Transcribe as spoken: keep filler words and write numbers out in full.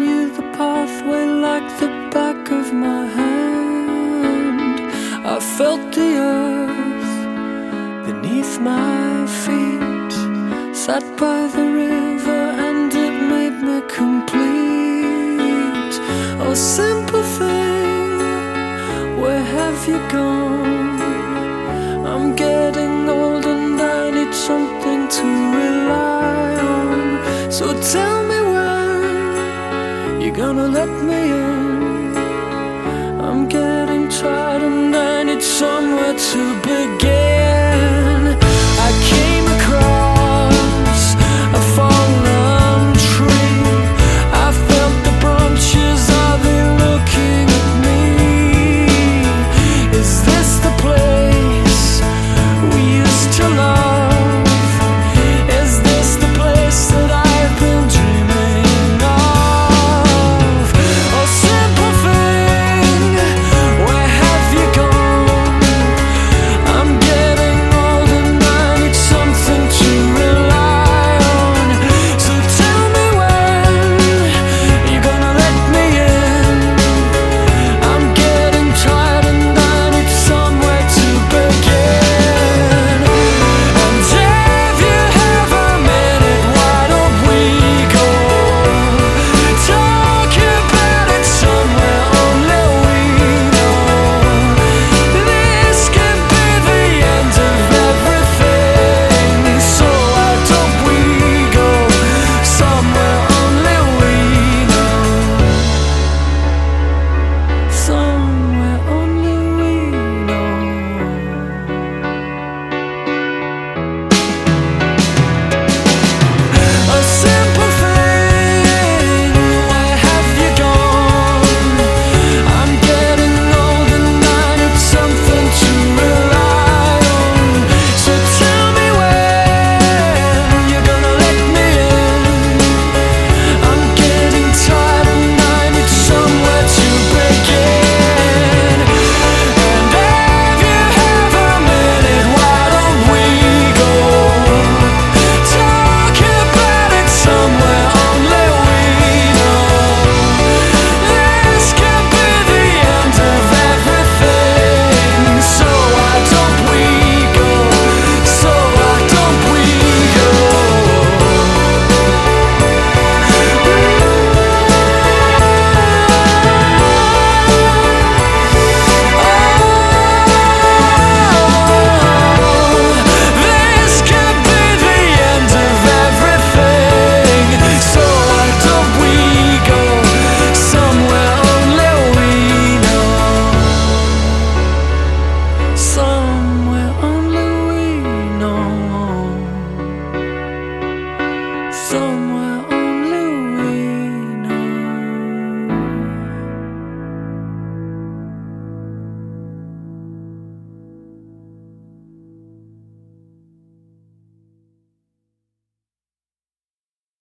knew the pathway like the back of my hand. I felt the earth beneath my feet, sat by the river and it made me complete. Oh, simple thing, where have you gone? I'm getting old and I need something to rely on. So tell me when you're gonna let me in. I'm getting tired and I need somewhere to begin.